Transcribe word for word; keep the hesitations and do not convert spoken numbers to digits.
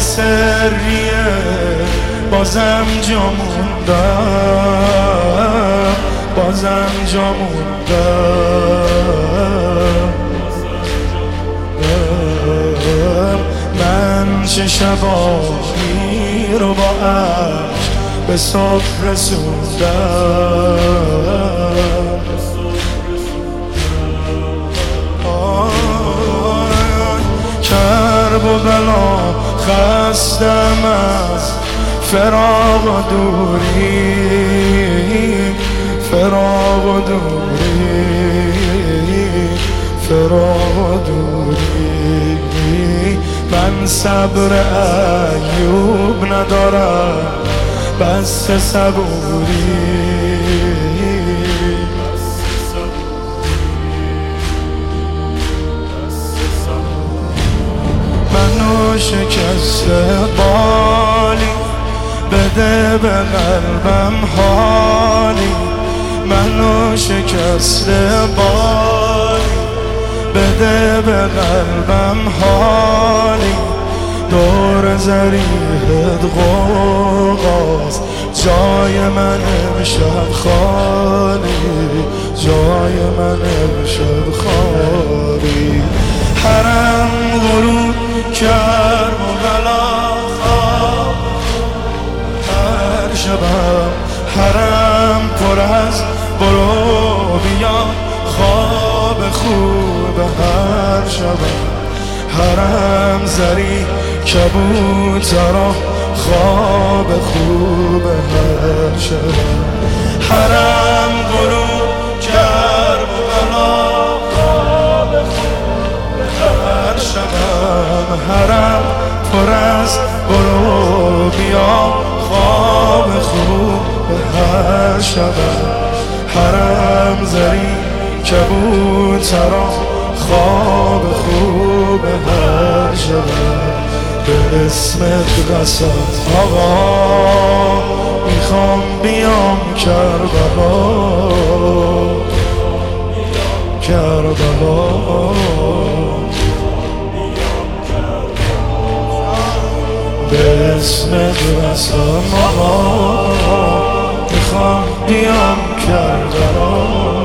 سریه بازم جا موندم، بازم جا موندم. من چه شبایی رو با عشق به صبح رسوندم. کرب و بلا خستم از فراق و دوری، فراق و دوری، فراق و دوری. من صبر ایوب ندارم، بس صبوری. منو شکسته بالی، بده به قلبم حالی. منو شکسته بالی، بده به قلبم حالی. دور زریحت غوغاست، جای من امشب خالی، جای من امشب خالی. حرم غروب کرب و بلا خواب هر شبم، حرم پر از برو بیا خواب خوب هر شبم. حرم زری کبوترا خواب خوب هر شبم. حرم غروب کرب و بلا خواب خوب هر شبم. حرم پر از برو بیا خواب خوب هر شبم. حرم زری کبوترا خواب خوب هر شبم. به اسمت قسم آقا میخوام بیام کربلا، کربلا. به اسمت قسم آقا میخوام بیام کربلا.